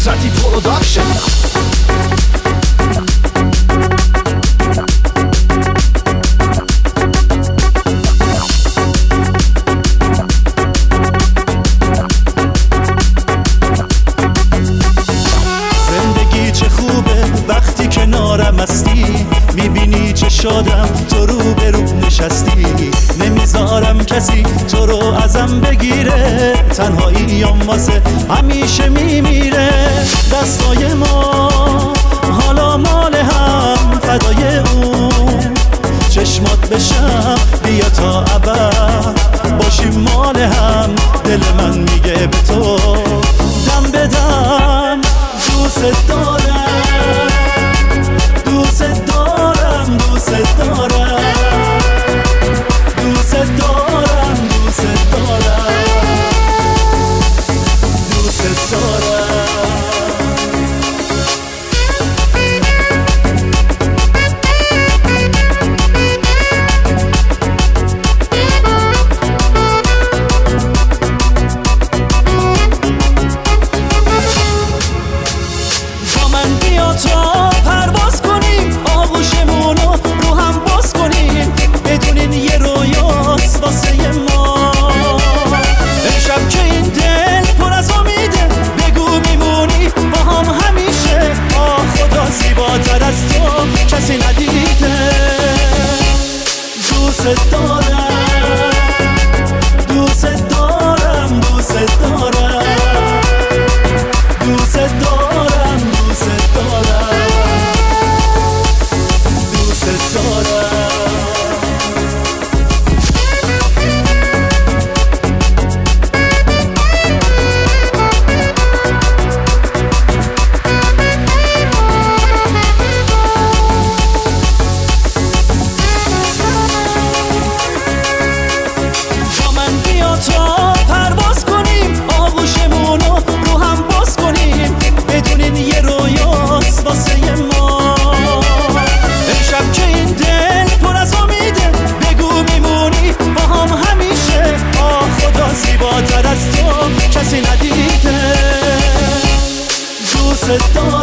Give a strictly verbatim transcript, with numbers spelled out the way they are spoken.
نصرتی پروداکشن. چه خوبه وقتی کنارم هستی، میبینی چه شادم تو رو به رو نشستی. نمیذارم کسی تو رو ازم بگیره، تنهاییم واسه همیشه میمیره. دستای ما حالا مال هم، فدای اون چشمات بشم، بیا تا ابد باشیم مال هم. دل من میگه به تو دم بدم، دوست دارم دوست دارم دوست دارم دوست دارم دوست دارم دوست دارم. تا پرواز کنیم، آغوشمونو رو هم باز کنیم، بدونین یه رویاست واسه ما. امشب که این دل پر از امیده، بگو میمونی با هم همیشه. آه خدا زیباتر از تو کسی ندیده. دوست دارم دوست دارم دوست دارم دوست دارم دوست دارم دوست دارم. با من بیا تا پرواز کنیم، آغوشمونو رو هم باز کنیم، بدونین یه رویاست واسه ما. امشب که این دل پر از امیده، بگو میمونی با هم همیشه. آه خدا زیباتر از تو کسی ندیده. دوست دارم